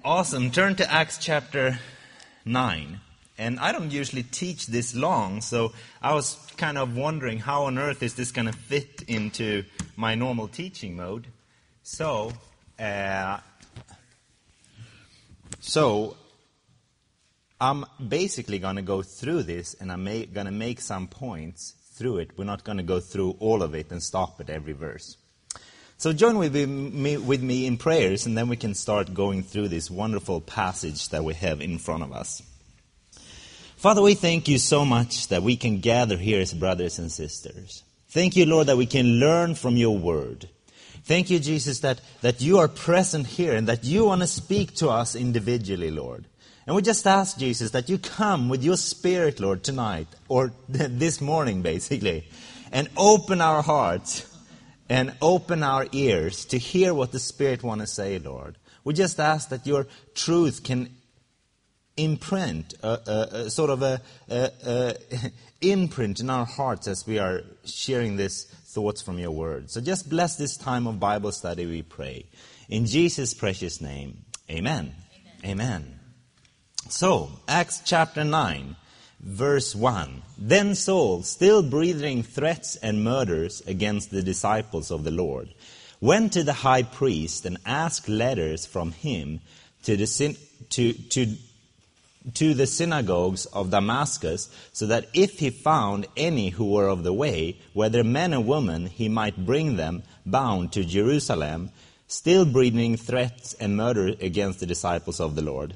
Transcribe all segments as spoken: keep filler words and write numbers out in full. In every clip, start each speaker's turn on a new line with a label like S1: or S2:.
S1: Awesome. Turn to Acts chapter nine. And I don't usually teach this long, so I was kind of wondering how on earth is this going to fit into my normal teaching mode. So, uh, so I'm basically going to go through this, and I'm ma- going to make some points through it. We're not going to go through all of it and stop at every verse. So join with me, with me in prayers, and then we can start going through this wonderful passage that we have in front of us. Father, we thank you so much that we can gather here as brothers and sisters. Thank you, Lord, that we can learn from your word. Thank you, Jesus, that, that you are present here and that you want to speak to us individually, Lord. And we just ask, Jesus, that you come with your Spirit, Lord, tonight, or this morning, basically, and open our hearts and open our ears to hear what the Spirit wants to say, Lord. We just ask that your truth can imprint, a, a, a sort of a, a, a imprint in our hearts as we are sharing these thoughts from your word. So just bless this time of Bible study, we pray. In Jesus' precious name, amen. Amen. Amen. So, Acts chapter nine. Verse one, Then Saul, still breathing threats and murders against the disciples of the Lord, went to the high priest and asked letters from him to the syn- to to to the synagogues of Damascus, so that if he found any who were of the way, whether men or women, he might bring them bound to Jerusalem, still breathing threats and murder against the disciples of the Lord.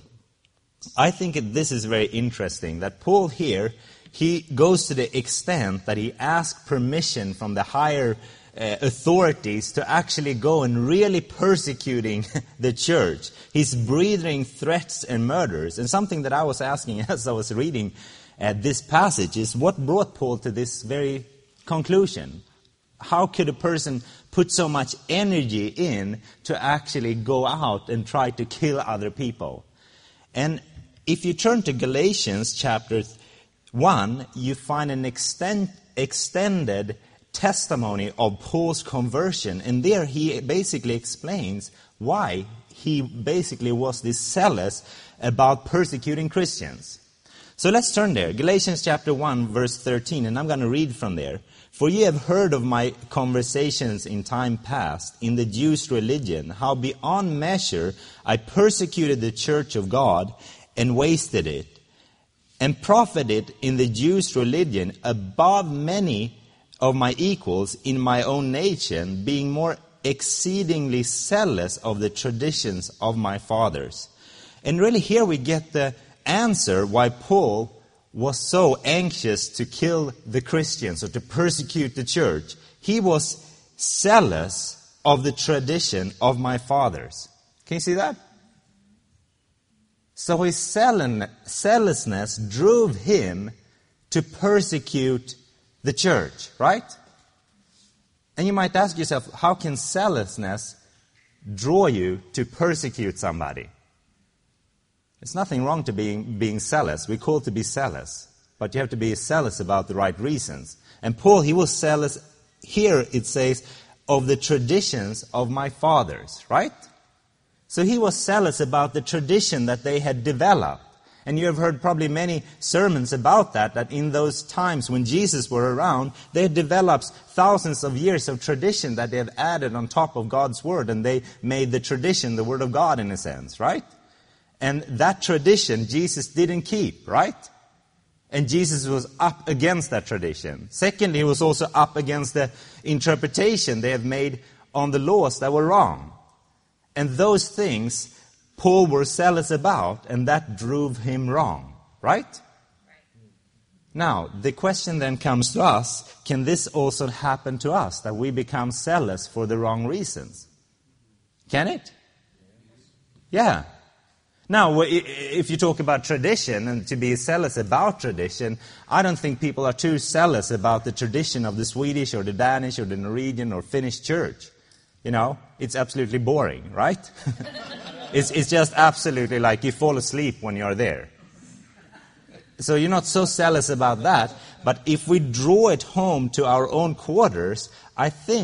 S1: I think this is very interesting that Paul here, he goes to the extent that he asks permission from the higher uh, authorities to actually go and really persecuting the church. He's breathing threats and murders. And something that I was asking as I was reading uh, this passage is what brought Paul to this very conclusion? How could a person put so much energy in to actually go out and try to kill other people? And if you turn to Galatians chapter one, you find an extend, extended testimony of Paul's conversion. And there he basically explains why he basically was this zealous about persecuting Christians. So let's turn there. Galatians chapter one, verse thirteen, and I'm going to read from there. For ye have heard of my conversations in time past in the Jews' religion, how beyond measure I persecuted the church of God and wasted it, and profited in the Jews' religion above many of my equals in my own nation, being more exceedingly zealous of the traditions of my fathers. And really here we get the answer why Paul was so anxious to kill the Christians or to persecute the church. He was zealous of the tradition of my fathers. Can you see that? So his zealousness drove him to persecute the church, right? And you might ask yourself, how can zealousness draw you to persecute somebody? There's nothing wrong to being, being zealous. We're called to be zealous. But you have to be zealous about the right reasons. And Paul, he was zealous, here it says, of the traditions of my fathers, right? So he was zealous about the tradition that they had developed. And you have heard probably many sermons about that, that in those times when Jesus were around, they had developed thousands of years of tradition that they have added on top of God's Word, and they made the tradition the Word of God in a sense, right? And that tradition Jesus didn't keep, right? And Jesus was up against that tradition. Secondly, he was also up against the interpretation they have made on the laws that were wrong. And those things Paul was zealous about, and that drove him wrong, right? Right? Now, the question then comes to us, can this also happen to us, that we become zealous for the wrong reasons? Can it? Yeah. Now, if you talk about tradition and to be zealous about tradition, I don't think people are too zealous about the tradition of the Swedish or the Danish or the Norwegian or Finnish church. You know, it's absolutely boring, right? it's, it's just absolutely like you fall asleep when you're there. So you're not so zealous about that. But if we draw it home to our own quarters, I think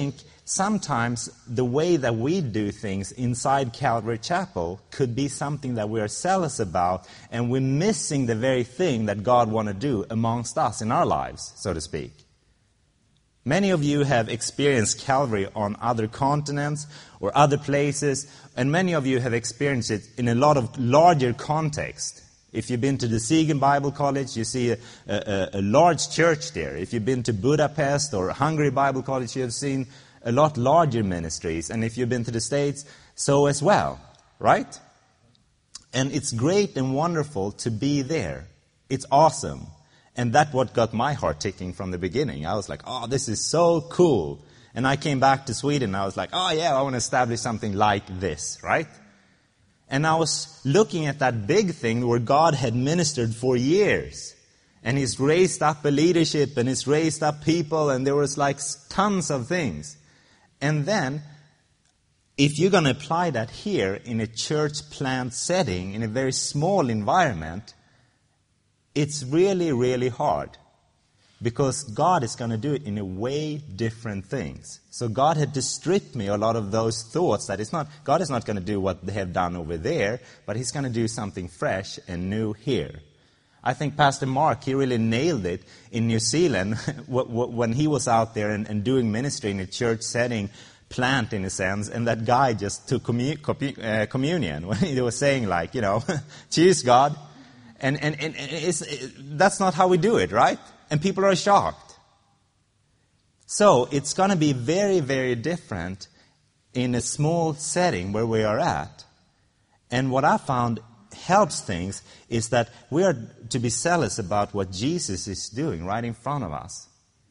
S1: sometimes the way that we do things inside Calvary Chapel could be something that we are zealous about, and we're missing the very thing that God wants to do amongst us in our lives, so to speak. Many of you have experienced Calvary on other continents or other places, and many of you have experienced it in a lot of larger context. If you've been to the Siegen Bible College, you see a, a, a large church there. If you've been to Budapest or Hungary Bible College, you have seen a lot larger ministries. And if you've been to the States, so as well, right? And it's great and wonderful to be there. It's awesome. And that's what got my heart ticking from the beginning. I was like, oh, this is so cool. And I came back to Sweden, and I was like, oh yeah, I want to establish something like this, right? And I was looking at that big thing where God had ministered for years. And He's raised up a leadership, and He's raised up people, and there was like tons of things. And then, if you're going to apply that here in a church plant setting, in a very small environment, it's really, really hard. Because God is going to do it in a way different things. So God had to strip me a lot of those thoughts that it's not, God is not going to do what they have done over there, but He's going to do something fresh and new here. I think Pastor Mark, he really nailed it in New Zealand when he was out there and, and doing ministry in a church setting, plant in a sense, and that guy just took commu- uh, communion when he was saying like, you know, cheers God. And, and, and it's, it, that's not how we do it, right? And people are shocked. So it's going to be very, very different in a small setting where we are at. And what I found helps things is that we are to be zealous about what Jesus is doing right in front of us.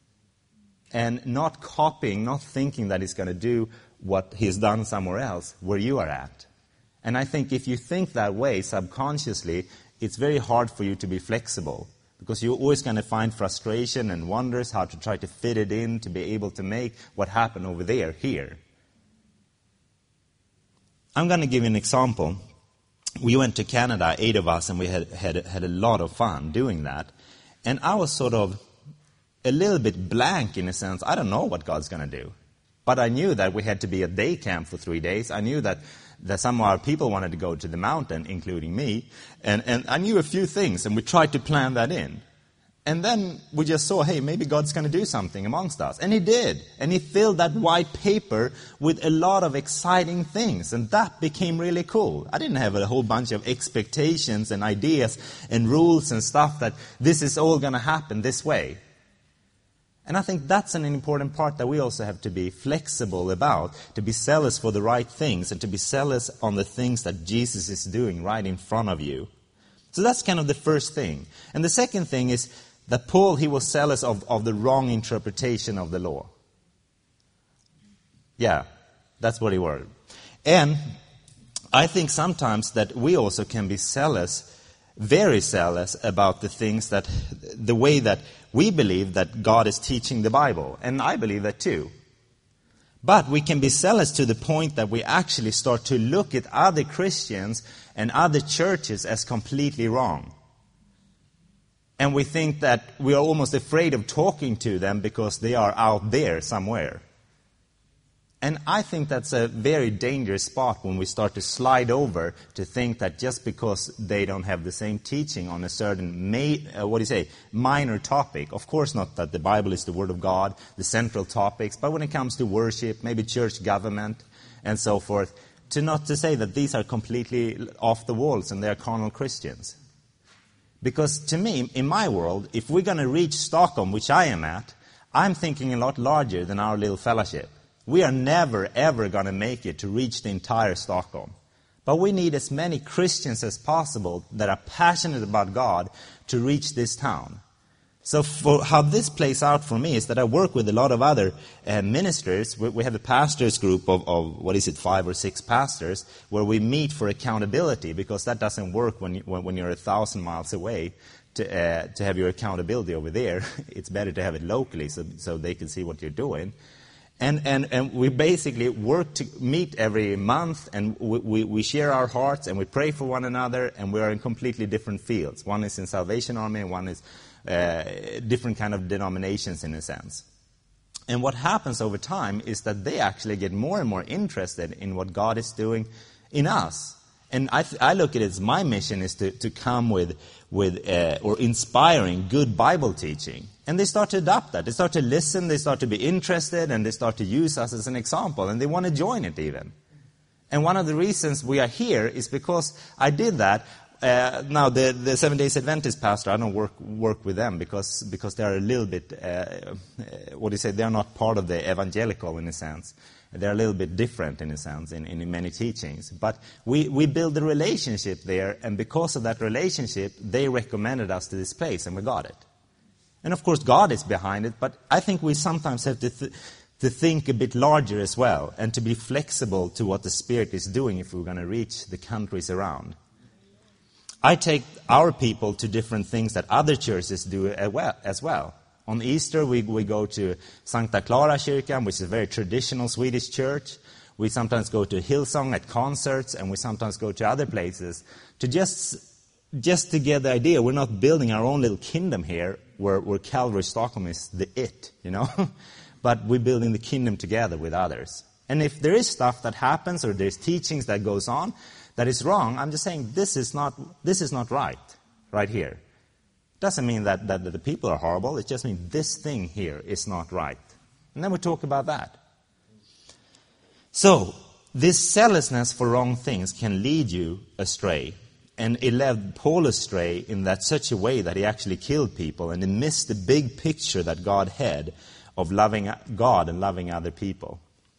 S1: And not copying, not thinking that He's going to do what He's done somewhere else where you are at. And I think if you think that way subconsciously, it's very hard for you to be flexible. Because you're always going to find frustration and wonders how to try to fit it in to be able to make what happened over there, here. I'm going to give you an example. We went to Canada, eight of us, and we had, had, had a lot of fun doing that. And I was sort of a little bit blank in a sense. I don't know what God's going to do. But I knew that we had to be at day camp for three days. I knew that that some of our people wanted to go to the mountain, including me. And, and I knew a few things, and we tried to plan that in. And then we just saw, hey, maybe God's going to do something amongst us. And He did. And He filled that white paper with a lot of exciting things. And that became really cool. I didn't have a whole bunch of expectations and ideas and rules and stuff that this is all going to happen this way. And I think that's an important part that we also have to be flexible about, to be zealous for the right things, and to be zealous on the things that Jesus is doing right in front of you. So that's kind of the first thing. And the second thing is that Paul, he was zealous of, of the wrong interpretation of the law. Yeah, that's what he was. And I think sometimes that we also can be zealous, very zealous about the things that, the way that we believe that God is teaching the Bible. And I believe that too. But we can be zealous to the point that we actually start to look at other Christians and other churches as completely wrong. And we think that we are almost afraid of talking to them because they are out there somewhere. And I think that's a very dangerous spot when we start to slide over to think that just because they don't have the same teaching on a certain, ma- uh, what do you say, minor topic. Of course not that the Bible is the Word of God, the central topics, but when it comes to worship, maybe church government, and so forth, to not to say that these are completely off the walls and they're carnal Christians. Because to me, in my world, if we're going to reach Stockholm, which I am at, I'm thinking a lot larger than our little fellowship. We are never, ever going to make it to reach the entire Stockholm. But we need as many Christians as possible that are passionate about God to reach this town. So for how this plays out for me is that I work with a lot of other uh, ministers. We, we have a pastors group of, of, what is it, five or six pastors, where we meet for accountability, because that doesn't work when, you, when, when you're a thousand miles away to, uh, to have your accountability over there. It's better to have it locally so, so they can see what you're doing. And, and, and we basically work to meet every month, and we, we, we share our hearts, and we pray for one another, and we are in completely different fields. One is in Salvation Army, and one is uh, different kind of denominations in a sense. And what happens over time is that they actually get more and more interested in what God is doing in us. And I, th- I look at it as my mission is to, to come with, with uh, or inspiring good Bible teaching. And they start to adopt that. They start to listen, they start to be interested, and they start to use us as an example. And they want to join it even. And one of the reasons we are here is because I did that. Uh, now, the, the Seven Days Adventist pastor, I don't work work with them because because they are a little bit, uh, uh, what do you say, they are not part of the evangelical in a sense. They're a little bit different in a sense in, in many teachings. But we, we build a relationship there, and because of that relationship, they recommended us to this place, and we got it. And of course, God is behind it, but I think we sometimes have to, th- to think a bit larger as well, and to be flexible to what the Spirit is doing if we're going to reach the countries around. I take our people to different things that other churches do as well. On Easter, we, we go to Sankta Clara Kyrkan, which is a very traditional Swedish church. We sometimes go to Hillsong at concerts, and we sometimes go to other places to just just to get the idea. We're not building our own little kingdom here, where, where Calvary Stockholm is the it, you know. But we're building the kingdom together with others. And if there is stuff that happens or there's teachings that goes on that is wrong, I'm just saying this is not this is not right, right here. Doesn't mean that, that, that the people are horrible. It just means this thing here is not right. And then we talk about that. So, this zealousness for wrong things can lead you astray. And it led Paul astray in that such a way that he actually killed people, and he missed the big picture that God had of loving God and loving other people.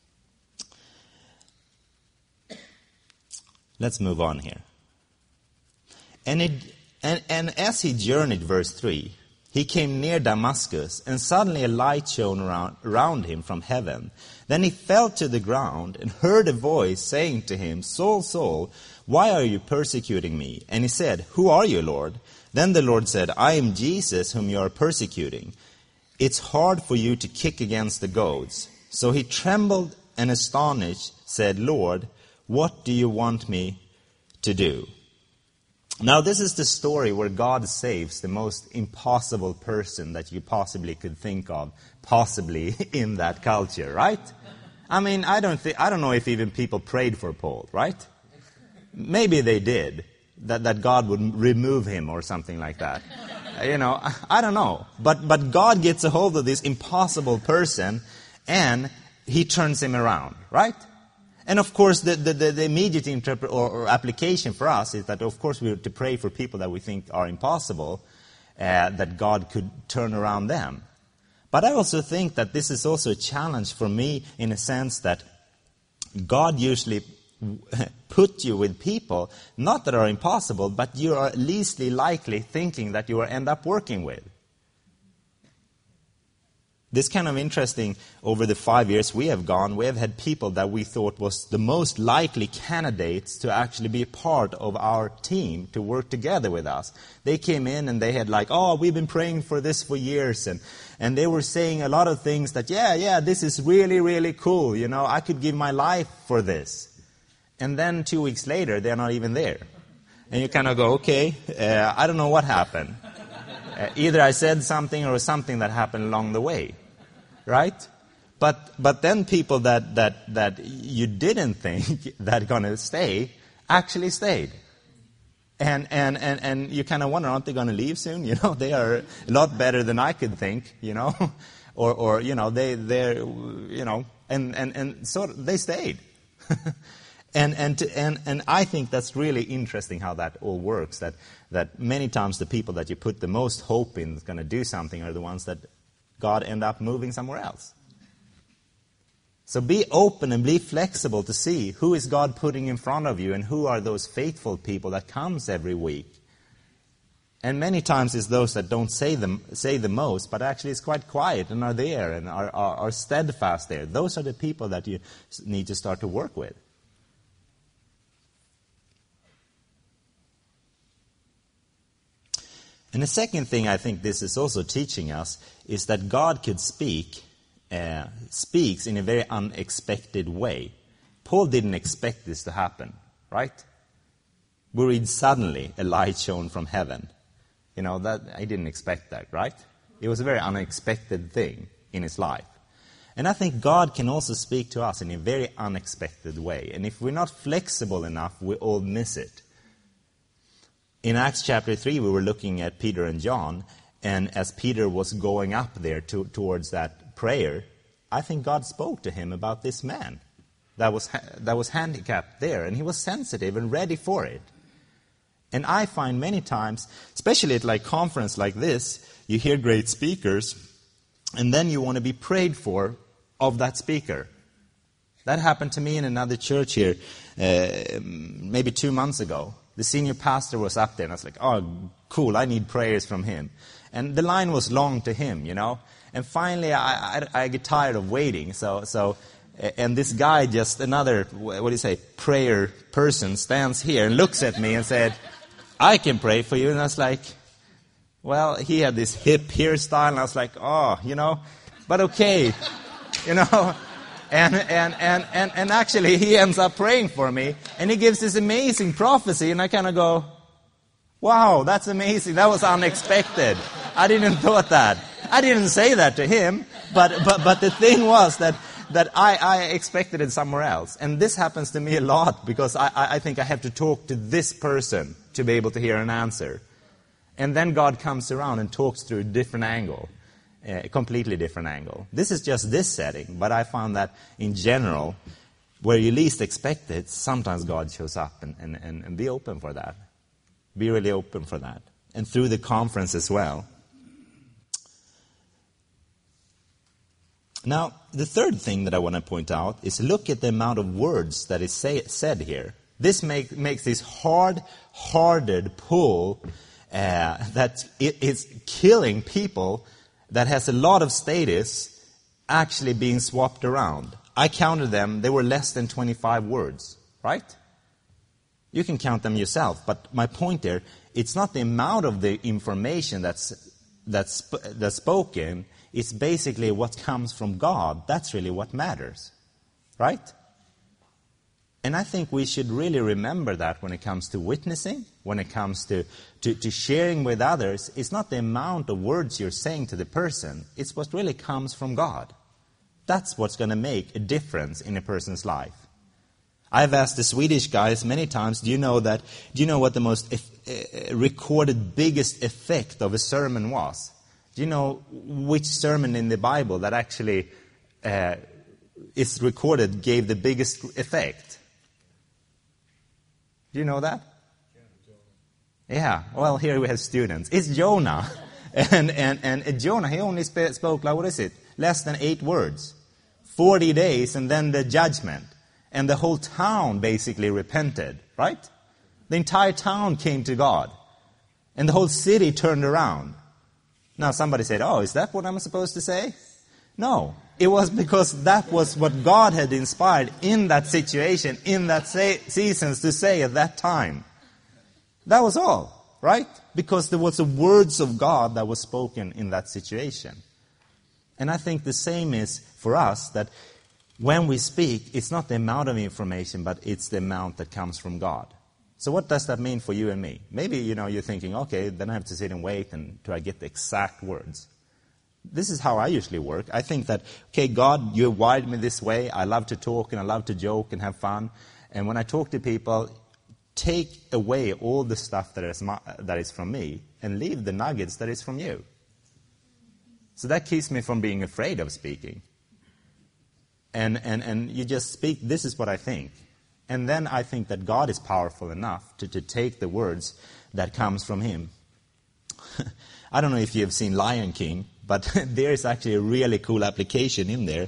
S1: Let's move on here. And it... And, and as he journeyed, verse three, he came near Damascus, and suddenly a light shone around, around him from heaven. Then he fell to the ground and heard a voice saying to him, Saul, Saul, why are you persecuting me? And he said, Who are you, Lord? Then the Lord said, I am Jesus whom you are persecuting. It's hard for you to kick against the goads. So he trembled and astonished, said, Lord, what do you want me to do? Now, this is the story where God saves the most impossible person that you possibly could think of, possibly in that culture, right? I mean, I don't think, I don't know if even people prayed for Paul, right? Maybe they did, that, that God would remove him or something like that. You know, I, I don't know. But, but God gets a hold of this impossible person, and he turns him around, right? And of course, the, the, the immediate interpret or, or application for us is that, of course, we are to pray for people that we think are impossible, uh, that God could turn around them. But I also think that this is also a challenge for me in a sense that God usually put you with people, not that are impossible, but you are least likely thinking that you will end up working with. This kind of interesting, over the five years we have gone, we have had people that we thought was the most likely candidates to actually be a part of our team, to work together with us. They came in and they had like, oh, we've been praying for this for years. And, and they were saying a lot of things that, yeah, yeah, this is really, really cool. You know, I could give my life for this. And then two weeks later, they're not even there. And you kind of go, okay, uh, I don't know what happened. Uh, either I said something or something that happened along the way. Right? But but then people that, that, that you didn't think that going to stay actually stayed. And and, and, and you kind of wonder, aren't they going to leave soon? You know, they are a lot better than I could think, you know. or, or you know, they, they're, you know, and, and, and so they stayed. and, and, to, and, and I think that's really interesting how that all works, that, that many times the people that you put the most hope in is going to do something are the ones that God end up moving somewhere else. So be open and be flexible to see who is God putting in front of you and who are those faithful people that comes every week. And many times it's those that don't say them say the most, but actually is quite quiet and are there and are, are, are steadfast there. Those are the people that you need to start to work with. And the second thing I think this is also teaching us is that God could speak, uh, speaks in a very unexpected way. Paul didn't expect this to happen, right? We read suddenly a light shone from heaven. You know, that I didn't expect that, right? It was a very unexpected thing in his life. And I think God can also speak to us in a very unexpected way. And if we're not flexible enough, we all miss it. In Acts chapter three, we were looking at Peter and John, and as Peter was going up there to, towards that prayer, I think God spoke to him about this man that was that was handicapped there, and he was sensitive and ready for it. And I find many times, especially at like conference like this, you hear great speakers, and then you want to be prayed for of that speaker. That happened to me in another church here uh, maybe two months ago. The senior pastor was up there, and I was like, oh, cool, I need prayers from him. And the line was long to him, you know. And finally, I, I, I get tired of waiting. So, so, and this guy, just another, what do you say, prayer person, stands here and looks at me and said, I can pray for you. And I was like, well, he had this hip hairstyle, and I was like, oh, you know, but okay, you know. And, and, and, and, and actually, he ends up praying for me, and he gives this amazing prophecy, and I kind of go, wow, that's amazing. That was unexpected. I didn't thought that. I didn't say that to him, but, but, but the thing was that, that I, I expected it somewhere else. And this happens to me a lot, because I, I think I have to talk to this person to be able to hear an answer. And then God comes around and talks through a different angle. A completely different angle. This is just this setting, but I found that in general, where you least expect it, sometimes God shows up, and, and, and, and be open for that. Be really open for that. And through the conference as well. Now, the third thing that I want to point out is look at the amount of words that is say, said here. This make, makes this hard-hearted pull uh, that it is killing people that has a lot of status actually being swapped around. I counted them. They were less than twenty-five words, right? You can count them yourself. But my point there, it's not the amount of the information that's, that's, that's spoken. It's basically what comes from God. That's really what matters, right? And I think we should really remember that when it comes to witnessing, when it comes to, to, to sharing with others. It's not the amount of words you're saying to the person. It's what really comes from God. That's what's going to make a difference in a person's life. I've asked the Swedish guys many times, do you know that? Do you know what the most uh, recorded biggest effect of a sermon was? Do you know which sermon in the Bible that actually uh, is recorded gave the biggest effect? Do you know that? Yeah, well, here we have students. It's Jonah. And, and, and Jonah, he only sp- spoke, like, what is it? Less than eight words. Forty days, and then the judgment. And the whole town basically repented, right? The entire town came to God. And the whole city turned around. Now, somebody said, oh, is that what I'm supposed to say? No. It was because that was what God had inspired in that situation, in that se- seasons to say at that time. That was all, right? Because there was the words of God that was spoken in that situation. And I think the same is for us, that when we speak, it's not the amount of information, but it's the amount that comes from God. So what does that mean for you and me? Maybe, you know, you're thinking, okay, then I have to sit and wait until I get the exact words. This is how I usually work. I think that, okay, God, you wired me this way. I love to talk, and I love to joke and have fun. And when I talk to people, take away all the stuff that is, my, that is from me and leave the nuggets that is from you. So that keeps me from being afraid of speaking. And, and, and you just speak, this is what I think. And then I think that God is powerful enough to, to take the words that comes from Him. I don't know if you have seen Lion King, but there is actually a really cool application in there.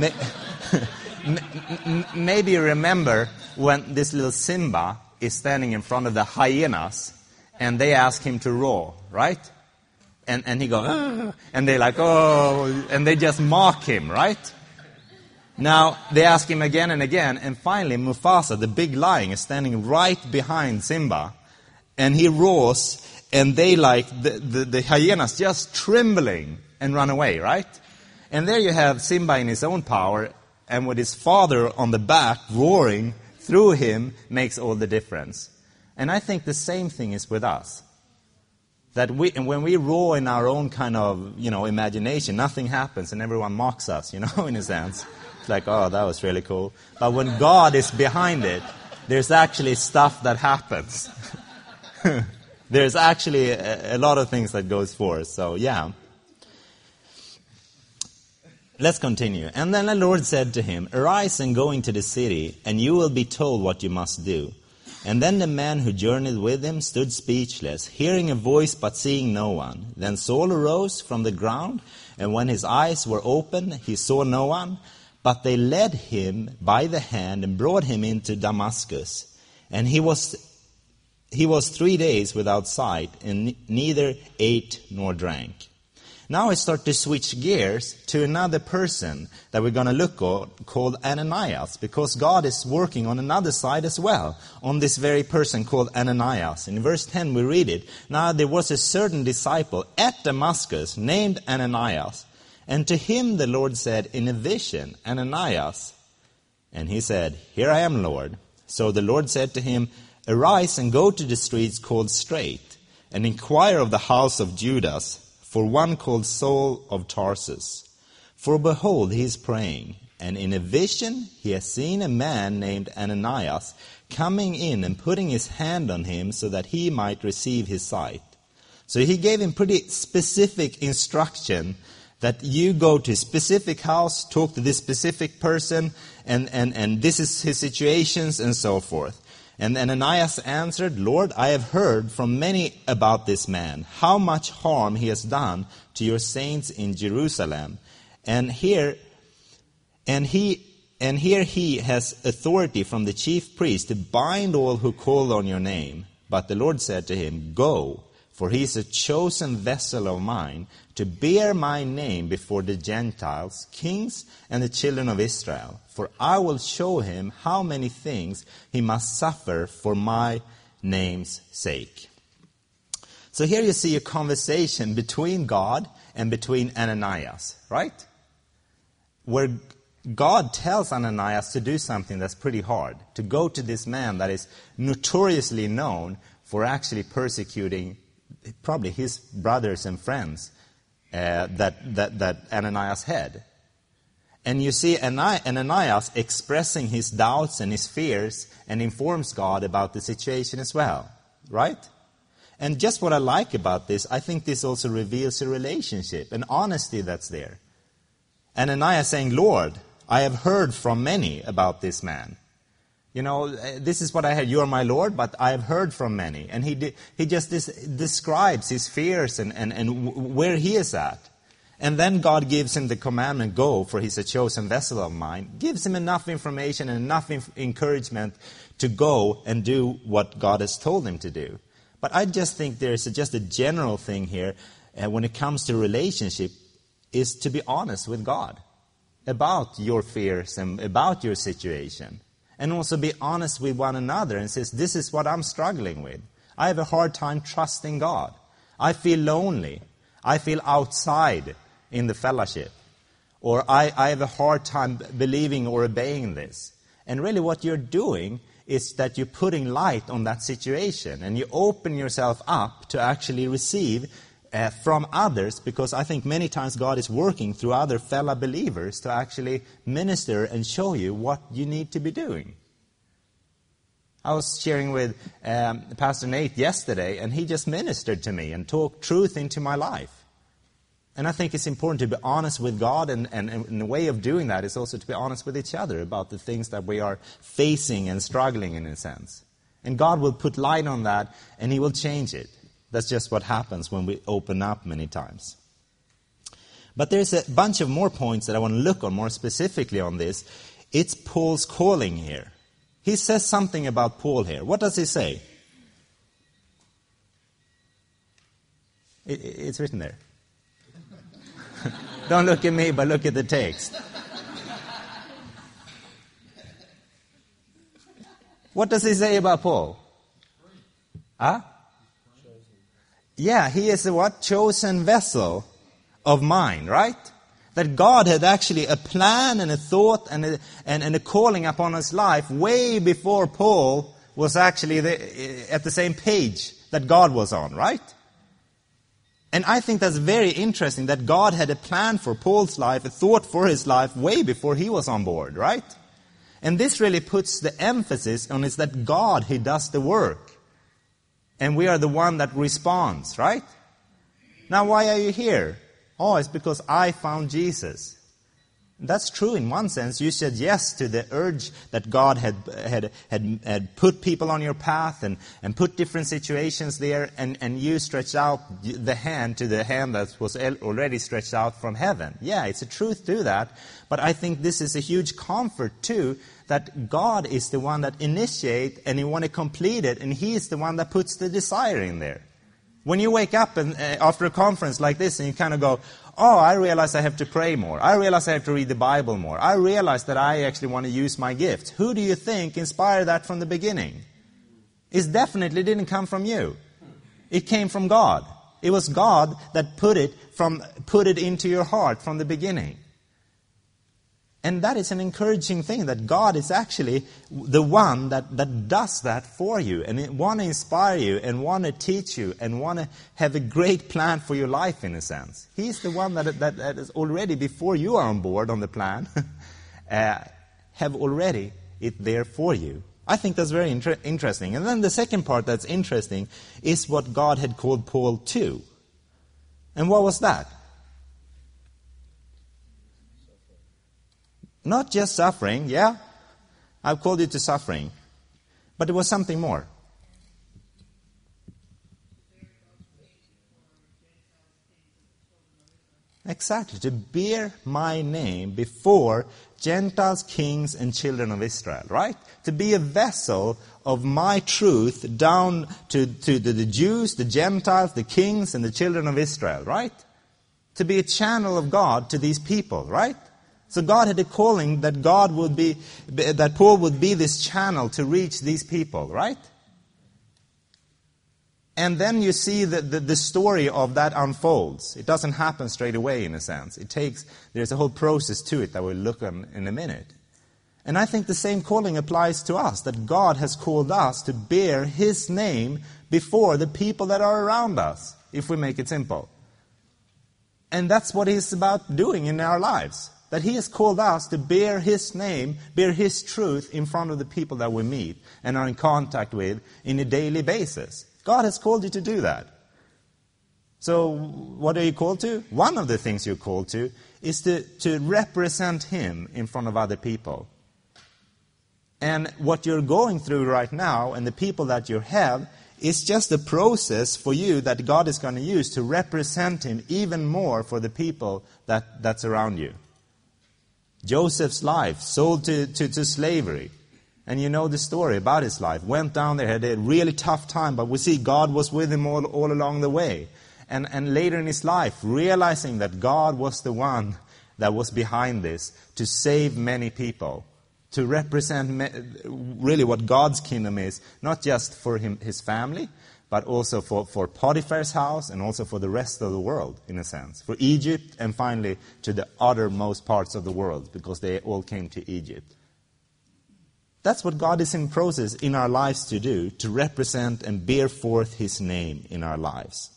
S1: Maybe you remember when this little Simba is standing in front of the hyenas, and they ask him to roar, right? And and he goes, ah, and they're like, oh, and they just mock him, right? Now, they ask him again and again, and finally Mufasa, the big lion, is standing right behind Simba, and he roars, and they like, the, the, the hyenas just trembling and run away, right? And there you have Simba in his own power, and with his father on the back roaring through him makes all the difference. And I think the same thing is with us. That we, and when we roar in our own kind of, you know, imagination, nothing happens and everyone mocks us, you know, in a sense. It's like, oh, that was really cool. But when God is behind it, there's actually stuff that happens. There's actually a, a lot of things that goes forth. So, yeah. Let's continue. And then the Lord said to him, "Arise and go into the city, and you will be told what you must do." And then the man who journeyed with him stood speechless, hearing a voice but seeing no one. Then Saul arose from the ground, and when his eyes were opened, he saw no one. But they led him by the hand and brought him into Damascus. And he was he was three days without sight, and neither ate nor drank. Now I start to switch gears to another person that we're going to look at called Ananias, because God is working on another side as well, on this very person called Ananias. In verse ten we read it, "Now there was a certain disciple at Damascus named Ananias, and to him the Lord said in a vision, 'Ananias.' And he said, 'Here I am, Lord.' So the Lord said to him, 'Arise and go to the streets called Straight, and inquire of the house of Judas, for one called Saul of Tarsus. For behold, he is praying, and in a vision he has seen a man named Ananias coming in and putting his hand on him so that he might receive his sight.'" So he gave him pretty specific instruction that you go to a specific house, talk to this specific person, and, and, and this is his situations and so forth. And Ananias answered, "Lord, I have heard from many about this man, how much harm he has done to your saints in Jerusalem. And here, and he, and here he has authority from the chief priest to bind all who call on your name." But the Lord said to him, "Go, for he is a chosen vessel of mine to bear my name before the Gentiles, kings, and the children of Israel. For I will show him how many things he must suffer for my name's sake." So here you see a conversation between God and between Ananias, right? Where God tells Ananias to do something that's pretty hard, to go to this man that is notoriously known for actually persecuting probably his brothers and friends uh, that, that, that Ananias had. And you see Ananias expressing his doubts and his fears and informs God about the situation as well, right? And just what I like about this, I think this also reveals a relationship, an honesty that's there. Ananias saying, "Lord, I have heard from many about this man. You know, this is what I heard. You are my Lord, but I have heard from many." And he de- he just dis- describes his fears and, and, and w- where he is at. And then God gives him the commandment, "Go, for he's a chosen vessel of mine." Gives him enough information and enough inf- encouragement to go and do what God has told him to do. But I just think there's a, just a general thing here uh, when it comes to relationship, is to be honest with God about your fears and about your situation. And also be honest with one another and says, "This is what I'm struggling with. I have a hard time trusting God. I feel lonely. I feel outside in the fellowship. Or I, I have a hard time believing or obeying this." And really what you're doing is that you're putting light on that situation. And you open yourself up to actually receive uh, from others. Because I think many times God is working through other fellow believers to actually minister and show you what you need to be doing. I was sharing with um, Pastor Nate yesterday, and he just ministered to me and talked truth into my life. And I think it's important to be honest with God, and, and, and the way of doing that is also to be honest with each other about the things that we are facing and struggling in a sense. And God will put light on that, and he will change it. That's just what happens when we open up many times. But there's a bunch of more points that I want to look on more specifically on this. It's Paul's calling here. He says something about Paul here. What does he say? It, it's written there. Don't look at me, but look at the text. What does he say about Paul? Huh? Yeah, he is a what? Chosen vessel of mine, right? That God had actually a plan and a thought and a, and, and a calling upon his life way before Paul was actually the, at the same page that God was on, right? And I think that's very interesting that God had a plan for Paul's life, a thought for his life way before he was on board, right? And this really puts the emphasis on is that God, He does the work. And we are the one that responds, right? Now, why are you here? Oh, it's because I found Jesus. That's true in one sense. You said yes to the urge that God had had had, had put people on your path and, and put different situations there, and, and you stretched out the hand to the hand that was already stretched out from heaven. Yeah, it's a truth to that. But I think this is a huge comfort too, that God is the one that initiates and He want to complete it, and He is the one that puts the desire in there. When you wake up and uh, after a conference like this and you kind of go, oh, I realize I have to pray more. I realize I have to read the Bible more. I realize that I actually want to use my gift. Who do you think inspired that from the beginning? It definitely didn't come from you. It came from God. It was God that put it from put it into your heart from the beginning. And that is an encouraging thing, that God is actually the one that, that does that for you and want to inspire you and want to teach you and want to have a great plan for your life in a sense. He's the one that, that, that is already, before you are on board on the plan, uh, have already it there for you. I think that's very inter- interesting. And then the second part that's interesting is what God had called Paul to. And what was that? Not just suffering, yeah, I've called you to suffering. But there was something more. Exactly, to bear my name before Gentiles, kings, and children of Israel, right? To be a vessel of my truth down to, to the, the Jews, the Gentiles, the kings, and the children of Israel, right? To be a channel of God to these people, right? So God had a calling that God would be, that Paul would be this channel to reach these people, right? And then you see that the, the story of that unfolds. It doesn't happen straight away in a sense. It takes, there's a whole process to it that we'll look on in a minute. And I think the same calling applies to us, that God has called us to bear His name before the people that are around us, if we make it simple. And that's what He's about doing in our lives. That He has called us to bear His name, bear His truth in front of the people that we meet and are in contact with in a daily basis. God has called you to do that. So what are you called to? One of the things you're called to is to, to represent Him in front of other people. And what you're going through right now and the people that you have is just a process for you that God is going to use to represent Him even more for the people that, that's around you. Joseph's life, sold to, to, to slavery. And you know the story about his life. Went down there, had a really tough time, but we see God was with him all, all along the way. And, and later in his life, realizing that God was the one that was behind this to save many people. To represent me, really what God's kingdom is, not just for him, his family, but also for, for Potiphar's house and also for the rest of the world, in a sense. For Egypt and finally to the uttermost parts of the world, because they all came to Egypt. That's what God is in process in our lives to do, to represent and bear forth His name in our lives.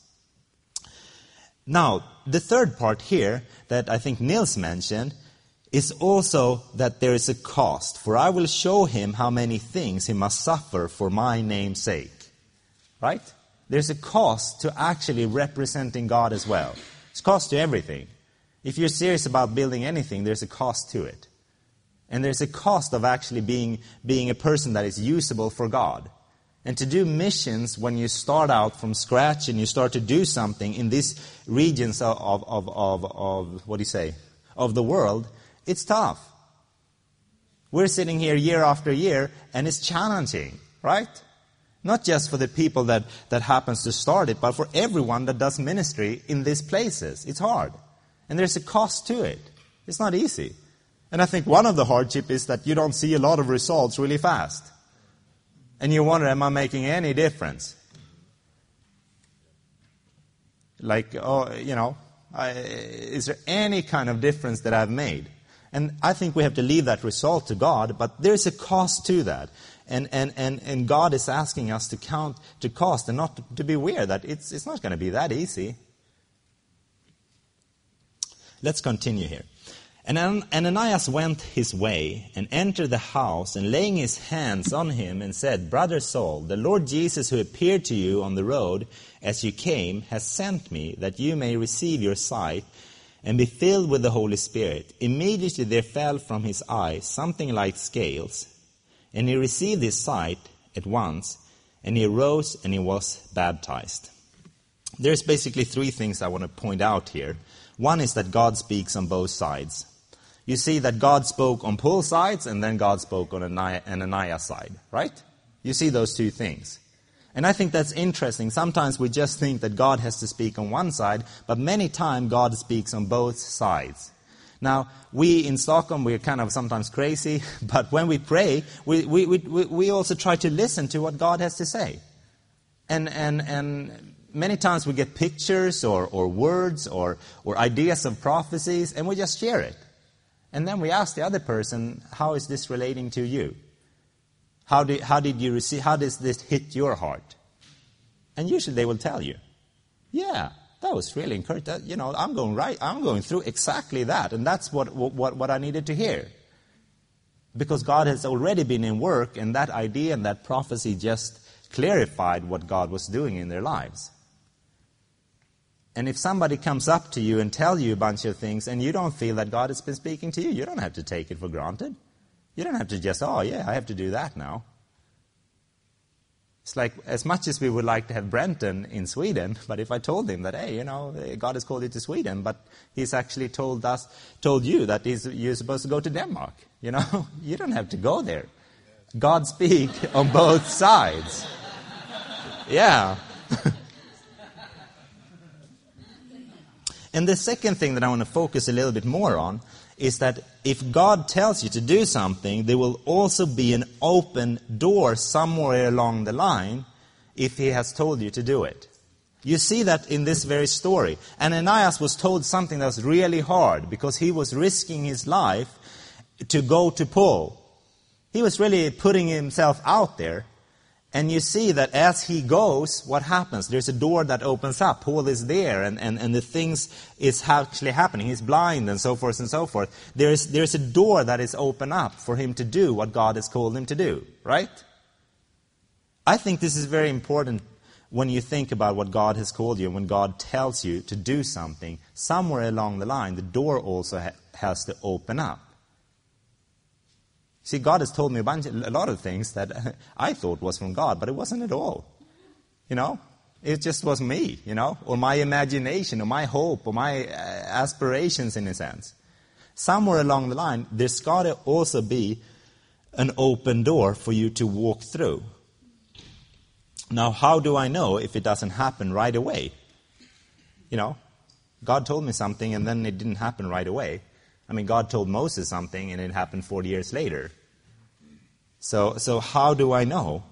S1: Now, the third part here that I think Nils mentioned is also that there is a cost. For I will show him how many things he must suffer for my name's sake. Right? There's a cost to actually representing God as well. It's a cost to everything. If you're serious about building anything, there's a cost to it. And there's a cost of actually being, being a person that is usable for God. And to do missions when you start out from scratch and you start to do something in these regions of, of, of, of, of what do you say, of the world, it's tough. We're sitting here year after year and it's challenging, right? Not just for the people that, that happens to start it, but for everyone that does ministry in these places. It's hard. And there's a cost to it. It's not easy. And I think one of the hardship is that you don't see a lot of results really fast. And you wonder, am I making any difference? Like, oh, you know, I, is there any kind of difference that I've made? And I think we have to leave that result to God, but there's a cost to that. And, and, and, and God is asking us to count to cost and not to, to be aware that it's, it's not going to be that easy. Let's continue here. And Ananias went his way and entered the house, and laying his hands on him and said, Brother Saul, the Lord Jesus who appeared to you on the road as you came has sent me that you may receive your sight and be filled with the Holy Spirit. Immediately there fell from his eyes something like scales, and he received his sight at once, and he arose and he was baptized. There's basically three things I want to point out here. One is that God speaks on both sides. You see that God spoke on Paul's sides, and then God spoke on Ananias' side, right? You see those two things. And I think that's interesting. Sometimes we just think that God has to speak on one side, but many times God speaks on both sides. Now, we in Stockholm, we're kind of sometimes crazy, but when we pray, we, we, we, we also try to listen to what God has to say. And, and, and many times we get pictures or, or words or, or ideas of prophecies, and we just share it. And then we ask the other person, how is this relating to you? How did, how did you receive, how does this hit your heart? And usually they will tell you, yeah, that was really encouraging. You know, I'm going right, I'm going through exactly that. And that's what, what, what I needed to hear. Because God has already been in work, and that idea and that prophecy just clarified what God was doing in their lives. And if somebody comes up to you and tells you a bunch of things and you don't feel that God has been speaking to you, you don't have to take it for granted. You don't have to just, oh yeah, I have to do that now. It's like, as much as we would like to have Brenton in Sweden, but if I told him that, hey, you know, God has called you to Sweden, but he's actually told us, told you that he's, you're supposed to go to Denmark, you know, you don't have to go there. God speak on both sides. Yeah. And the second thing that I want to focus a little bit more on is that if God tells you to do something, there will also be an open door somewhere along the line if he has told you to do it. You see that in this very story. Ananias was told something that was really hard because he was risking his life to go to Paul. He was really putting himself out there. And you see that as he goes, what happens? There's a door that opens up. Paul is there, and, and, and the things is actually happening. He's blind, and so forth and so forth. There's, there's a door that is open up for him to do what God has called him to do, right? I think this is very important when you think about what God has called you, when God tells you to do something. Somewhere along the line, the door also ha- has to open up. See, God has told me a, bunch, a lot of things that I thought was from God, but it wasn't at all. You know, it just was me, you know, or my imagination, or my hope, or my uh, aspirations in a sense. Somewhere along the line, there's got to also be an open door for you to walk through. Now, how do I know if it doesn't happen right away? You know, God told me something and then it didn't happen right away. I mean, God told Moses something and it happened forty years later. So, so how do I know?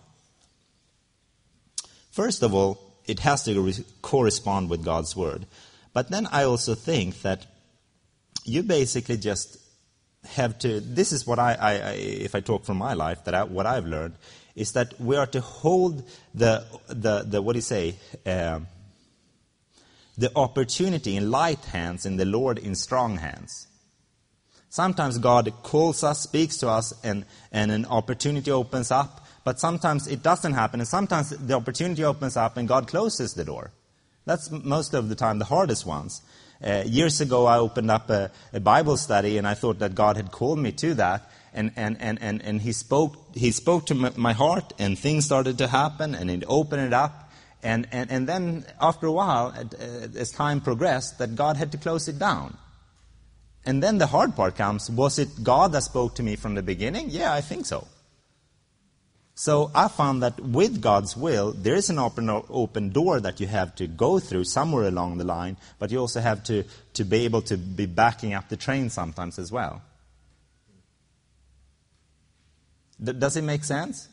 S1: First of all, it has to re- correspond with God's word. But then I also think that you basically just have to, this is what I, I, I if I talk from my life, that I, what I've learned, is that we are to hold the, the, the what do you say, uh, the opportunity in light hands and the Lord in strong hands. Sometimes God calls us, speaks to us, and, and an opportunity opens up. But sometimes it doesn't happen. And sometimes the opportunity opens up and God closes the door. That's most of the time the hardest ones. Uh, years ago, I opened up a, a Bible study, and I thought that God had called me to that. And, and, and, and, and he spoke he spoke to my heart, and things started to happen, and it opened it up. And, and, and then after a while, as time progressed, that God had to close it down. And then the hard part comes, was it God that spoke to me from the beginning? Yeah, I think so. So I found that with God's will, there is an open open door that you have to go through somewhere along the line, but you also have to, to be able to be backing up the train sometimes as well. D- does it make sense?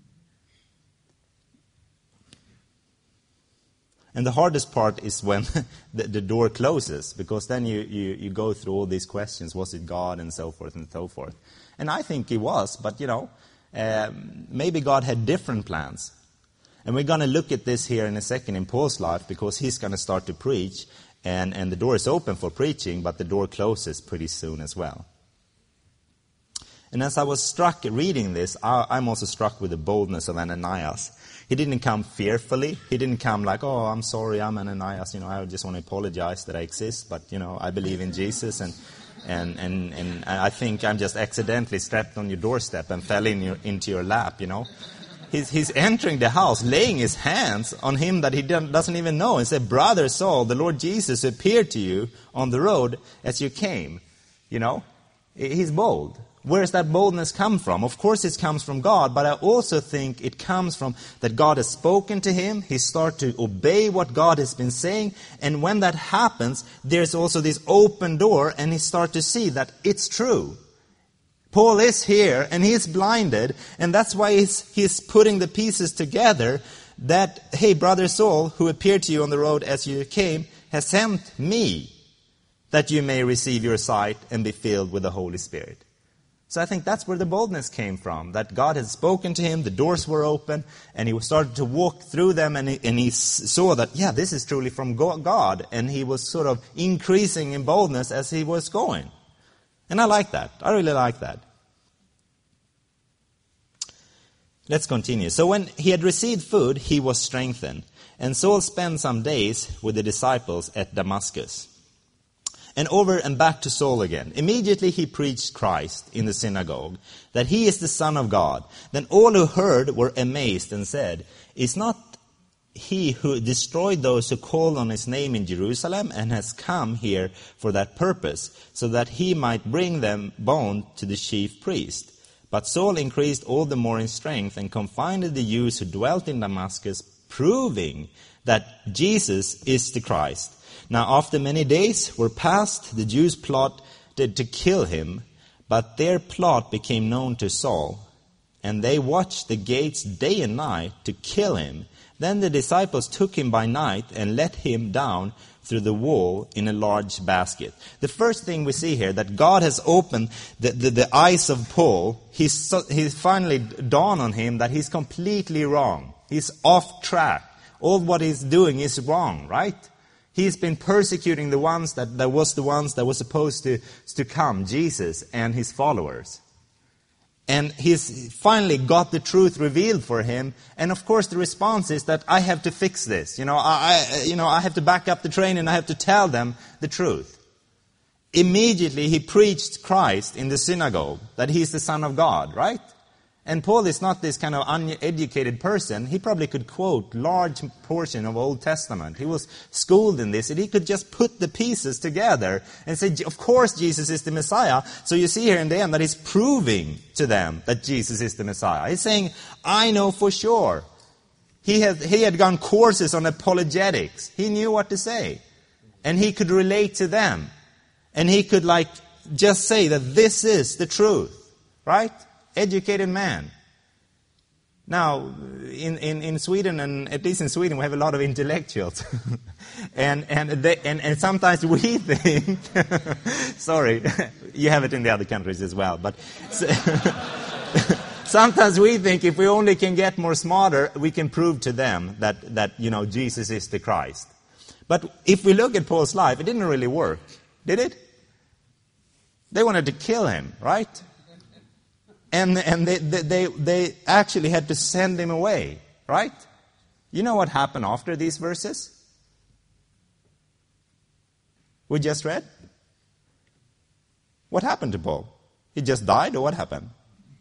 S1: And the hardest part is when the, the door closes, because then you, you, you go through all these questions, was it God, and so forth and so forth. And I think it was, but you know, um, maybe God had different plans. And we're going to look at this here in a second in Paul's life, because he's going to start to preach. And, and the door is open for preaching, but the door closes pretty soon as well. And as I was struck reading this, I, I'm also struck with the boldness of Ananias. He didn't come fearfully. He didn't come like, oh, I'm sorry, I'm Ananias. You know, I just want to apologize that I exist, but, you know, I believe in Jesus, and and and, and I think I'm just accidentally stepped on your doorstep and fell in your, into your lap, you know. He's, he's entering the house, laying his hands on him that he doesn't even know, and said, Brother Saul, the Lord Jesus appeared to you on the road as you came. You know, he's bold. Where does that boldness come from? Of course it comes from God, but I also think it comes from that God has spoken to him. He starts to obey what God has been saying. And when that happens, there's also this open door, and he starts to see that it's true. Paul is here, and he's blinded, and that's why he's, he's putting the pieces together that, hey, Brother Saul, who appeared to you on the road as you came, has sent me, that you may receive your sight and be filled with the Holy Spirit. So I think that's where the boldness came from, that God had spoken to him, the doors were open, and he started to walk through them, and he, and he saw that, yeah, this is truly from God, and he was sort of increasing in boldness as he was going. And I like that. I really like that. Let's continue. So when he had received food, he was strengthened. And Saul spent some days with the disciples at Damascus. And over and back to Saul again. Immediately he preached Christ in the synagogue, that he is the Son of God. Then all who heard were amazed and said, Is not he who destroyed those who called on his name in Jerusalem and has come here for that purpose, so that he might bring them bound to the chief priest? But Saul increased all the more in strength and confined the Jews who dwelt in Damascus, proving that Jesus is the Christ. Now after many days were past, the Jews plotted to kill him, but their plot became known to Saul, and they watched the gates day and night to kill him. Then the disciples took him by night and let him down through the wall in a large basket. The first thing we see here, that God has opened the, the, the eyes of Paul. He's, so, he's finally dawned on him that he's completely wrong. He's off track. All what he's doing is wrong, right? He's been persecuting the ones that, that was the ones that were supposed to, to come, Jesus and his followers. And he's finally got the truth revealed for him. And of course the response is that I have to fix this. You know, I, I, you know, I have to back up the train and I have to tell them the truth. Immediately he preached Christ in the synagogue, that he's the Son of God, right? And Paul is not this kind of uneducated person. He probably could quote large portion of Old Testament. He was schooled in this, and he could just put the pieces together and say, of course Jesus is the Messiah. So you see here in the end that he's proving to them that Jesus is the Messiah. He's saying, I know for sure. He had, he had gone courses on apologetics. He knew what to say. And he could relate to them. And he could like just say that this is the truth. Right? Educated man. Now, in, in, in Sweden, and at least in Sweden, we have a lot of intellectuals. and, and, they, and, and sometimes we think, sorry, you have it in the other countries as well, but sometimes we think if we only can get more smarter, we can prove to them that, that, you know, Jesus is the Christ. But if we look at Paul's life, it didn't really work, did it? They wanted to kill him, right? And and they, they they actually had to send him away, right? You know what happened after these verses? We just read? What happened to Paul? He just died, or what happened?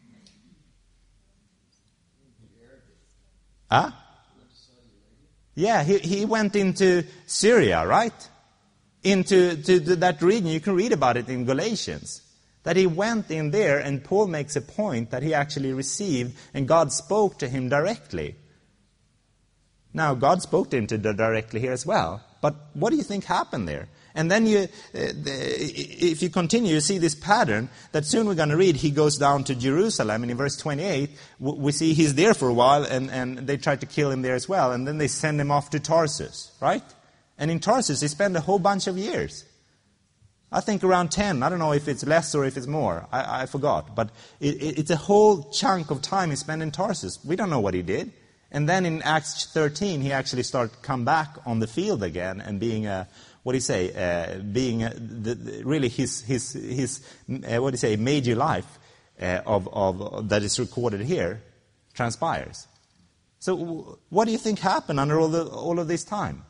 S1: Huh? Yeah, he, he went into Syria, right? Into to that region. You can read about it in Galatians. That he went in there, and Paul makes a point that he actually received, and God spoke to him directly. Now, God spoke to him to directly here as well. But what do you think happened there? And then you, uh, the, if you continue, you see this pattern that soon we're going to read. He goes down to Jerusalem, and in verse twenty-eight, we see he's there for a while, and, and they try to kill him there as well. And then they send him off to Tarsus, right? And in Tarsus, he spent a whole bunch of years. I think around ten. I don't know if it's less or if it's more. I, I forgot. But it, it, it's a whole chunk of time he spent in Tarsus. We don't know what he did. And then in Acts thirteen, he actually started to come back on the field again and being a, what do you say, uh, being a, the, the, really his, his, his uh, what do you say, major life uh, of, of that is recorded here transpires. So what do you think happened under all, the, all of this time?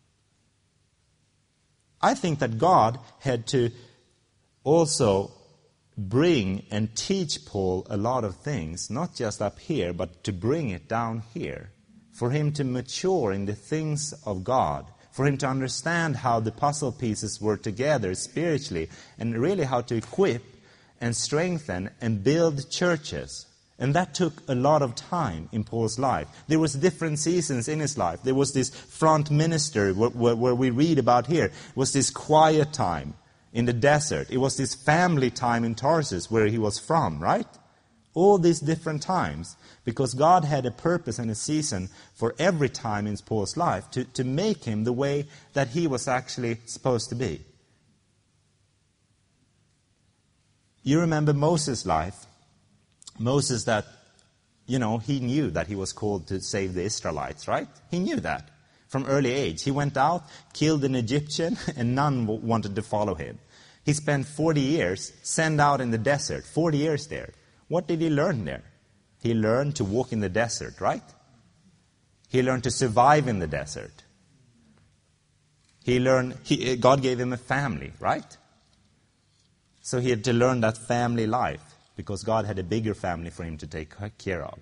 S1: I think that God had to also bring and teach Paul a lot of things, not just up here, but to bring it down here, for him to mature in the things of God, for him to understand how the puzzle pieces were together spiritually, and really how to equip and strengthen and build churches. And that took a lot of time in Paul's life. There was different seasons in his life. There was this front ministry where, where, where we read about here. It was this quiet time in the desert. It was this family time in Tarsus where he was from, right? All these different times. Because God had a purpose and a season for every time in Paul's life to, to make him the way that he was actually supposed to be. You remember Moses' life. Moses that, you know, he knew that he was called to save the Israelites, right? He knew that from early age. He went out, killed an Egyptian, and none w- wanted to follow him. He spent forty years sent out in the desert, forty years there. What did he learn there? He learned to walk in the desert, right? He learned to survive in the desert. He learned, he, God gave him a family, right? So he had to learn that family life, because God had a bigger family for him to take care of.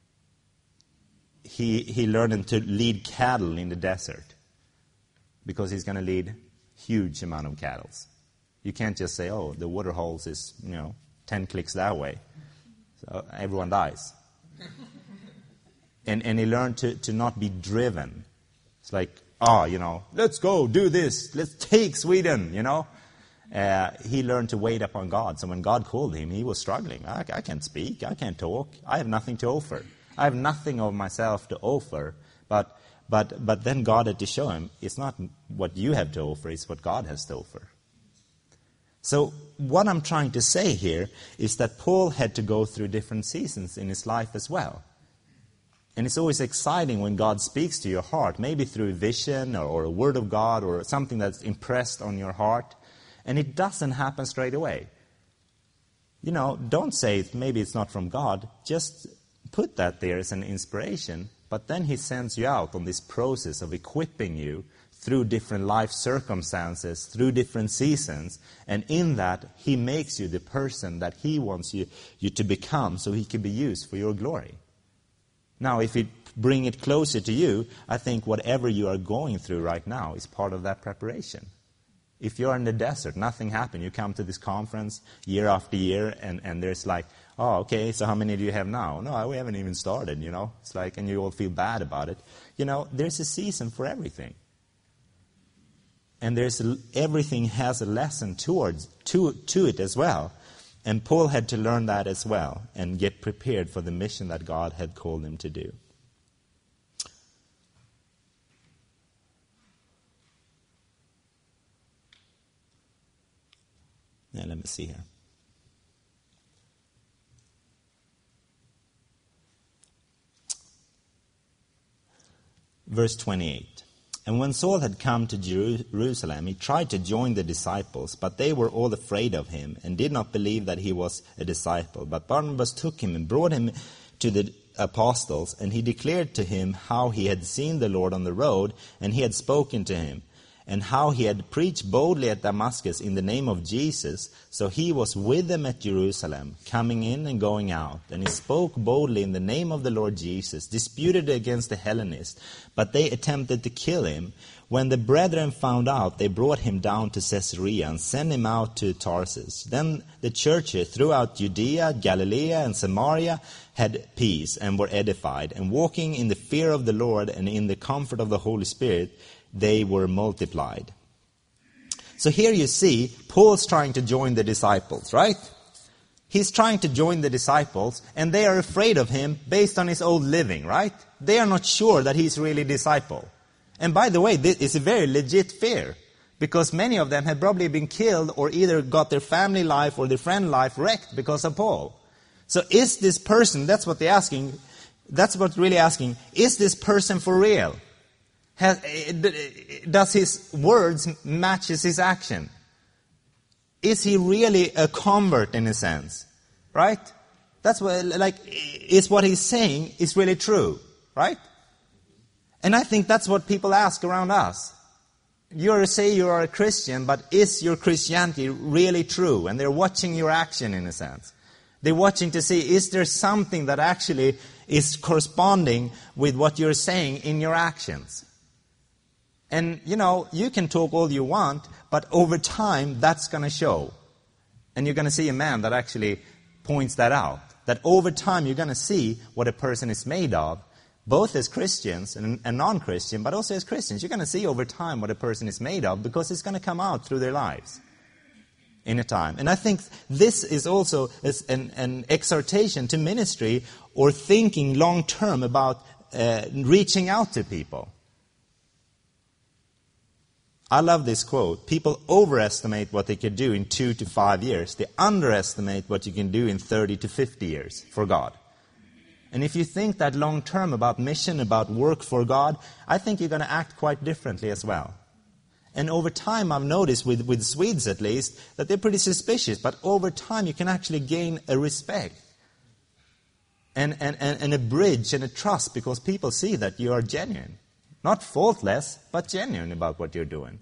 S1: He, he learned to lead cattle in the desert, because he's going to lead huge amount of cattle. You can't just say, oh, the water holes is, you know, ten clicks that way. So everyone dies. and and he learned to, to not be driven. It's like, oh, you know, let's go, do this, let's take Sweden, you know. Uh, he learned to wait upon God. So when God called him, he was struggling. I, I can't speak. I can't talk. I have nothing to offer. I have nothing of myself to offer. But but but then God had to show him, it's not what you have to offer, it's what God has to offer. So what I'm trying to say here is that Paul had to go through different seasons in his life as well. And it's always exciting when God speaks to your heart, maybe through a vision or, or a word of God or something that's impressed on your heart. And it doesn't happen straight away. You know, don't say maybe it's not from God. Just put that there as an inspiration. But then he sends you out on this process of equipping you through different life circumstances, through different seasons. And in that, he makes you the person that he wants you, you to become so he can be used for your glory. Now, if we bring it closer to you, I think whatever you are going through right now is part of that preparation. If you're in the desert, nothing happened. You come to this conference year after year, and, and there's like, oh, okay, so how many do you have now? No, we haven't even started, you know. It's like, and you all feel bad about it. You know, there's a season for everything. And there's a, everything has a lesson towards to, to it as well. And Paul had to learn that as well and get prepared for the mission that God had called him to do. Now, let me see here. Verse twenty-eight. And when Saul had come to Jerusalem, he tried to join the disciples, but they were all afraid of him and did not believe that he was a disciple. But Barnabas took him and brought him to the apostles, and he declared to him how he had seen the Lord on the road, and he had spoken to him, and how he had preached boldly at Damascus in the name of Jesus. So he was with them at Jerusalem, coming in and going out. And he spoke boldly in the name of the Lord Jesus, disputed against the Hellenists, but they attempted to kill him. When the brethren found out, they brought him down to Caesarea and sent him out to Tarsus. Then the churches throughout Judea, Galilee, and Samaria had peace and were edified. And walking in the fear of the Lord and in the comfort of the Holy Spirit, they were multiplied. So here you see, Paul's trying to join the disciples, right? He's trying to join the disciples, and they are afraid of him based on his old living, right? They are not sure that he's really a disciple. And by the way, this is a very legit fear, because many of them had probably been killed or either got their family life or their friend life wrecked because of Paul. So is this person, that's what they're asking, that's what's really asking, is this person for real? Has, does his words match his action? Is he really a convert in a sense? Right? That's what, like, is what he's saying is really true? Right? And I think that's what people ask around us. You say you are a Christian, but is your Christianity really true? And they're watching your action in a sense. They're watching to see, is there something that actually is corresponding with what you're saying in your actions? And, you know, you can talk all you want, but over time, that's going to show. And you're going to see a man that actually points that out. That over time, you're going to see what a person is made of, both as Christians and, and non-Christian, but also as Christians. You're going to see over time what a person is made of, because it's going to come out through their lives in a time. And I think this is also an, an exhortation to ministry or thinking long-term about uh, reaching out to people. I love this quote. People overestimate what they could do in two to five years. They underestimate what you can do in thirty to fifty years for God. And if you think that long-term about mission, about work for God, I think you're going to act quite differently as well. And over time, I've noticed, with, with Swedes at least, that they're pretty suspicious. But over time, you can actually gain a respect and, and, and, and a bridge and a trust, because people see that you are genuine. Not faultless, but genuine about what you're doing.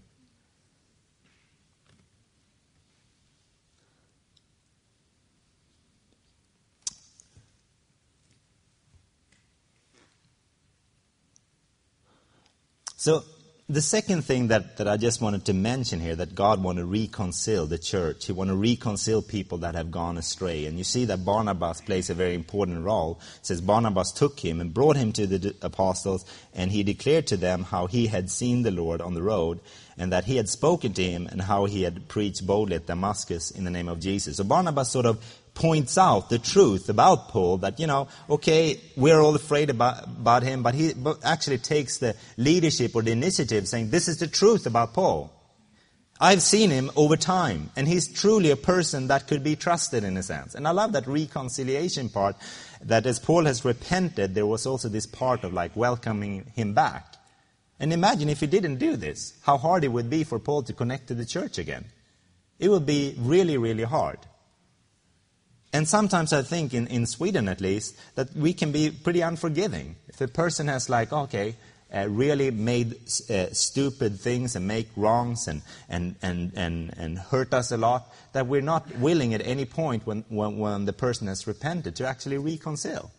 S1: So the second thing that, that I just wanted to mention here, that God want to reconcile the church. He want to reconcile people that have gone astray. And you see that Barnabas plays a very important role. It says Barnabas took him and brought him to the apostles, and he declared to them how he had seen the Lord on the road, and that he had spoken to him, and how he had preached boldly at Damascus in the name of Jesus. So Barnabas sort of points out the truth about Paul, that, you know, okay, we're all afraid about, about him, but he actually takes the leadership or the initiative, saying, this is the truth about Paul. I've seen him over time, and he's truly a person that could be trusted in a sense. And I love that reconciliation part, that as Paul has repented, there was also this part of like welcoming him back. And imagine if he didn't do this, how hard it would be for Paul to connect to the church again. It would be really, really hard. And sometimes I think, in, in Sweden at least, that we can be pretty unforgiving. If a person has like, okay, uh, really made uh, stupid things and make wrongs and, and, and, and, and hurt us a lot, that we're not willing at any point when, when, when the person has repented to actually reconcile.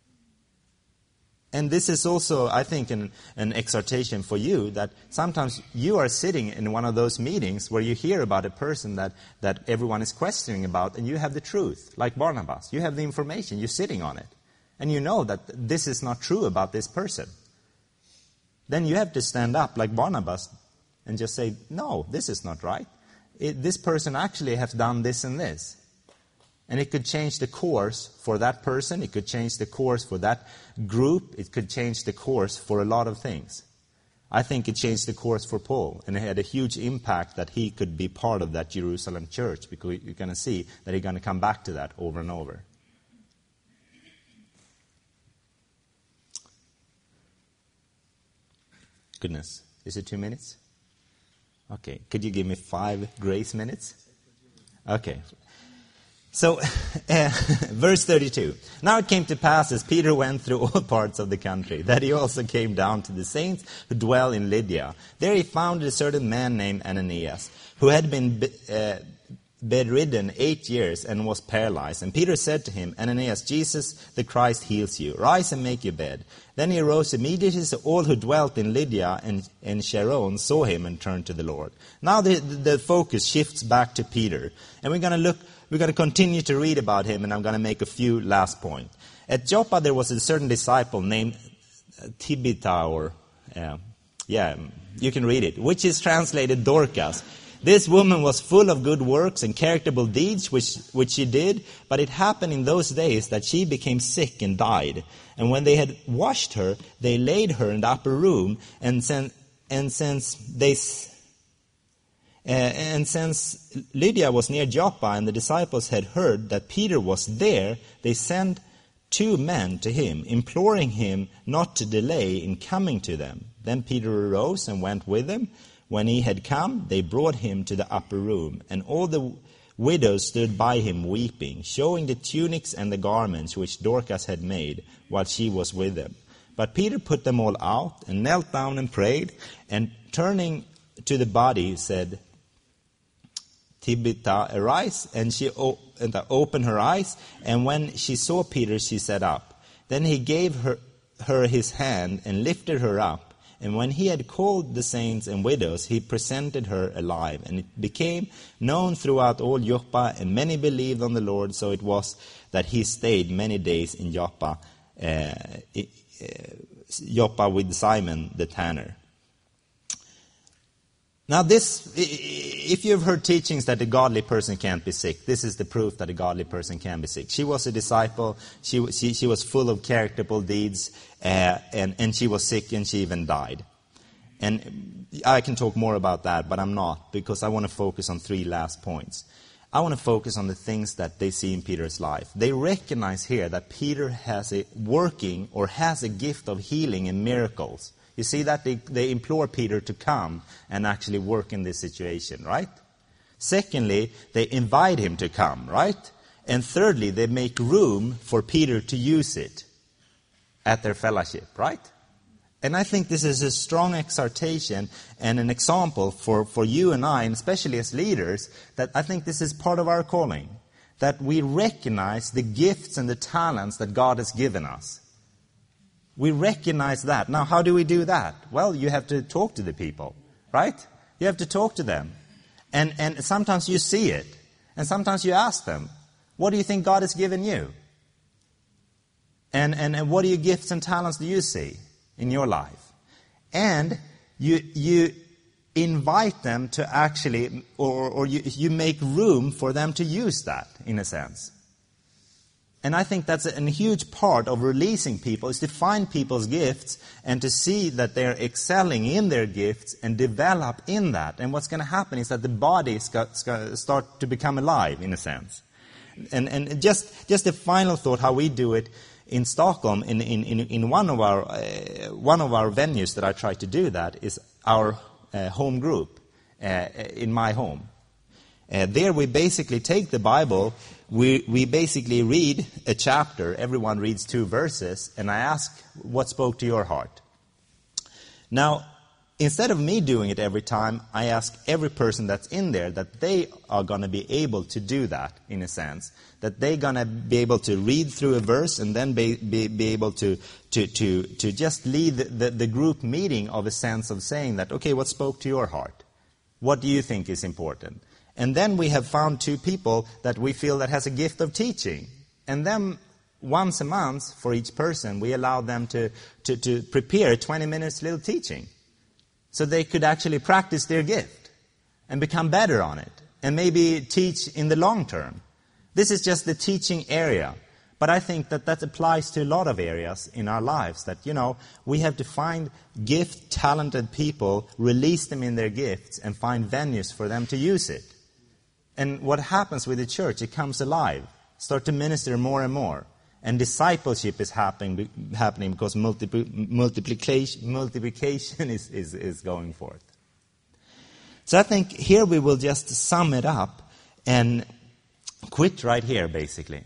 S1: And this is also, I think, an, an exhortation for you, that sometimes you are sitting in one of those meetings where you hear about a person that, that everyone is questioning about, and you have the truth, like Barnabas. You have the information, you're sitting on it. And you know that this is not true about this person. Then you have to stand up like Barnabas and just say, no, this is not right. It, this person actually has done this and this. And it could change the course for that person. It could change the course for that group. It could change the course for a lot of things. I think it changed the course for Paul. And it had a huge impact that he could be part of that Jerusalem church. Because you're going to see that he's going to come back to that over and over. Goodness. Is it two minutes? Okay. Could you give me five grace minutes? Okay. So, uh, verse thirty-two. Now it came to pass, as Peter went through all parts of the country, that he also came down to the saints who dwell in Lydia. There he found a certain man named Ananias, who had been uh, bedridden eight years and was paralyzed. And Peter said to him, Ananias, Jesus the Christ heals you. Rise and make your bed. Then he arose immediately, so all who dwelt in Lydia and, and Sharon saw him and turned to the Lord. Now the, the focus shifts back to Peter. And we're going to look... We're going to continue to read about him, and I'm going to make a few last points. At Joppa, there was a certain disciple named Tabitha, or, uh, yeah, you can read it, which is translated Dorcas. This woman was full of good works and charitable deeds, which, which she did, but it happened in those days that she became sick and died. And when they had washed her, they laid her in the upper room, and, sen- and since they... Uh, and since Lydia was near Joppa and the disciples had heard that Peter was there, they sent two men to him, imploring him not to delay in coming to them. Then Peter arose and went with them. When he had come, they brought him to the upper room, and all the widows stood by him weeping, showing the tunics and the garments which Dorcas had made while she was with them. But Peter put them all out and knelt down and prayed, and turning to the body said, Tabitha, arise, and she o- and opened her eyes, and when she saw Peter, she sat up. Then he gave her, her his hand and lifted her up. And when he had called the saints and widows, he presented her alive. And it became known throughout all Joppa, and many believed on the Lord. So it was that he stayed many days in Joppa, uh, uh, Joppa with Simon the tanner. Now this, if you've heard teachings that a godly person can't be sick, this is the proof that a godly person can be sick. She was a disciple, she she, she was full of charitable deeds, uh, and, and she was sick and she even died. And I can talk more about that, but I'm not, because I want to focus on three last points. I want to focus on the things that they see in Peter's life. They recognize here that Peter has a working or has a gift of healing and miracles. You see that they, they implore Peter to come and actually work in this situation, right? Secondly, they invite him to come, right? And thirdly, they make room for Peter to use it at their fellowship, right? And I think this is a strong exhortation and an example for, for you and I, and especially as leaders, that I think this is part of our calling. That we recognize the gifts and the talents that God has given us. We recognize that. Now, how do we do that? Well, you have to talk to the people, right? You have to talk to them. And and sometimes you see it. And sometimes you ask them, what do you think God has given you? And, and, and what are your gifts and talents do you see in your life? And you you invite them to actually, or, or you, you make room for them to use that, in a sense. And I think that's a, a huge part of releasing people, is to find people's gifts and to see that they're excelling in their gifts and develop in that. And what's going to happen is that the body is going to start to become alive, in a sense. And and just just a final thought, how we do it in Stockholm, in in in, in one of our uh, one of our venues that I try to do that is our uh, home group uh, in my home. Uh, there we basically take the Bible. We we basically read a chapter. Everyone reads two verses, and I ask, what spoke to your heart? Now, instead of me doing it every time, I ask every person that's in there that they are going to be able to do that, in a sense. That they're going to be able to read through a verse and then be be, be able to, to, to, to just lead the, the, the group meeting of a sense of saying that, okay, what spoke to your heart? What do you think is important? And then we have found two people that we feel that has a gift of teaching. And then once a month for each person, we allow them to, to, to prepare twenty minutes little teaching. So they could actually practice their gift and become better on it. And maybe teach in the long term. This is just the teaching area. But I think that that applies to a lot of areas in our lives. That, you know, we have to find gift, talented people, release them in their gifts, and find venues for them to use it. And what happens with the church, it comes alive. Start to minister more and more. And discipleship is happening happening because multipli- multiplication multiplication is, is, is going forth. So I think here we will just sum it up and quit right here, basically.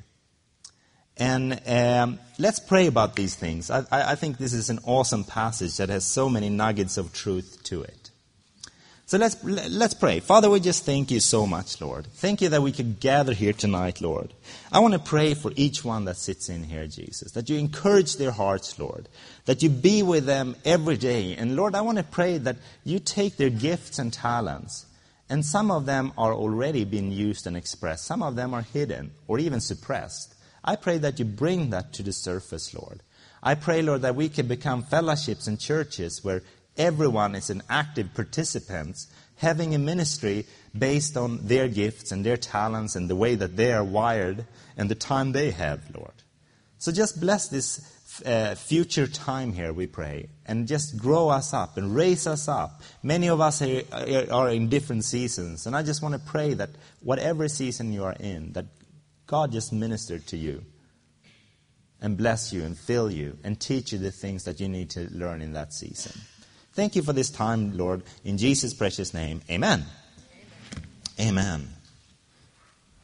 S1: And um, let's pray about these things. I, I, I think this is an awesome passage that has so many nuggets of truth to it. So let's let's pray. Father, we just thank you so much, Lord. Thank you that we could gather here tonight, Lord. I want to pray for each one that sits in here, Jesus, that you encourage their hearts, Lord, that you be with them every day. And Lord, I want to pray that you take their gifts and talents, and some of them are already being used and expressed. Some of them are hidden or even suppressed. I pray that you bring that to the surface, Lord. I pray, Lord, that we can become fellowships and churches where everyone is an active participant, having a ministry based on their gifts and their talents and the way that they are wired and the time they have, Lord. So just bless this uh, future time here, we pray, and just grow us up and raise us up. Many of us are, are in different seasons, and I just want to pray that whatever season you are in, that God just ministered to you. and bless you and fill you and teach you the things that you need to learn in that season. Thank you for this time, Lord. In Jesus' precious name, amen. Amen. Amen.